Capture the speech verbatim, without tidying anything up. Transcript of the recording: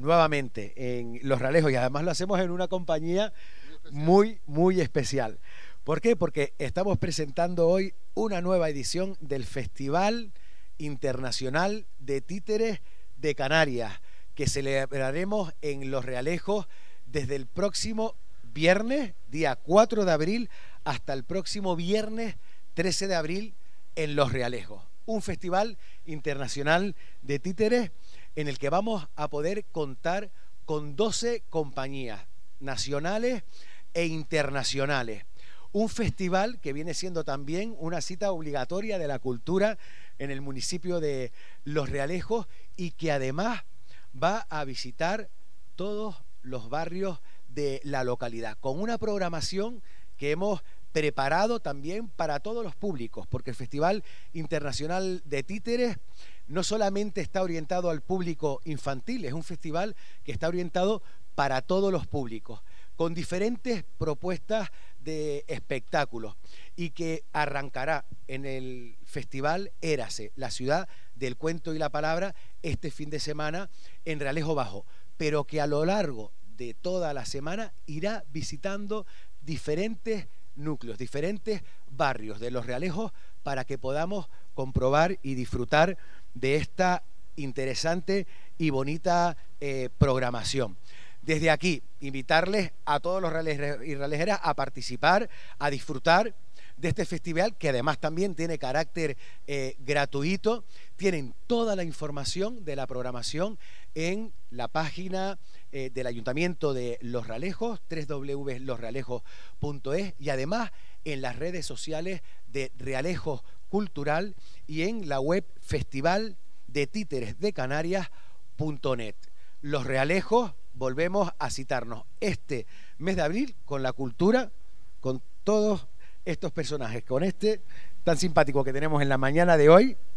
nuevamente en Los Realejos, y además lo hacemos en una compañía muy, muy especial. ¿Por qué? Porque estamos presentando hoy una nueva edición del Festival Internacional de Títeres de Canarias, que celebraremos en Los Realejos desde el próximo viernes, día cuatro de abril, hasta el próximo viernes trece de abril en Los Realejos. Un festival internacional de títeres en el que vamos a poder contar con doce compañías nacionales e internacionales. Un festival que viene siendo también una cita obligatoria de la cultura en el municipio de Los Realejos y que además va a visitar todos los barrios de la localidad, con una programación que hemos preparado también para todos los públicos, porque el Festival Internacional de Títeres no solamente está orientado al público infantil, es un festival que está orientado para todos los públicos, con diferentes propuestas de espectáculos, y que arrancará en el Festival Érase, la ciudad del cuento y la palabra, este fin de semana en Realejo Bajo, pero que a lo largo de toda la semana irá visitando diferentes núcleos, diferentes barrios de Los Realejos, para que podamos comprobar y disfrutar de esta interesante y bonita eh, programación. Desde aquí, invitarles a todos los realejeros y realejeras a participar, a disfrutar de este festival, que además también tiene carácter eh, gratuito. Tienen toda la información de la programación en la página eh, del Ayuntamiento de Los Realejos, doble u doble u doble u punto los realejos punto es, y además en las redes sociales de Realejos Cultural y en la web festival de títeres de canarias punto net. Los Realejos, volvemos a citarnos este mes de abril con la cultura, con todos estos personajes, con este tan simpático que tenemos en la mañana de hoy.